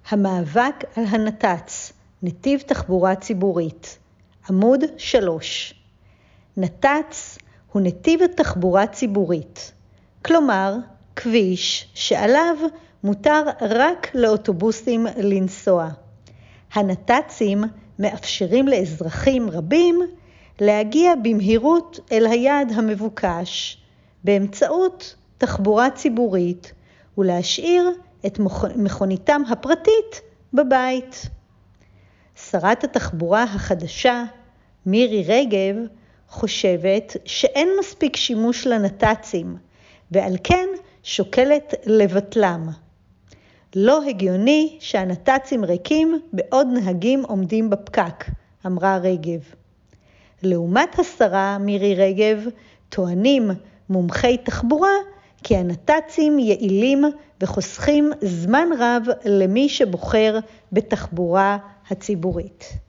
המאבק על הנת"צ, נתיב תחבורה ציבורית. עמוד 3. נת"צ הוא נתיב תחבורה ציבורית, כלומר כביש שעליו מותר רק לאוטובוסים לנסוע. הנת"צים מאפשרים לאזרחים רבים להגיע במהירות אל היעד המבוקש באמצעות תחבורה ציבורית ולהשאיר את מכוניתם הפרטית בבית. שרת התחבורה החדשה, מירי רגב, חושבת שאין מספיק שימוש לנת"צים, ועל כן שוקלת לבטלם. לא הגיוני שהנת"צים ריקים בעוד נהגים עומדים בפקק, אמרה רגב. לעומת השרה מירי רגב, טוענים מומחי תחבורה כי הנת"צים יעילים וחוסכים זמן רב למי שבוחר בתחבורה הציבורית.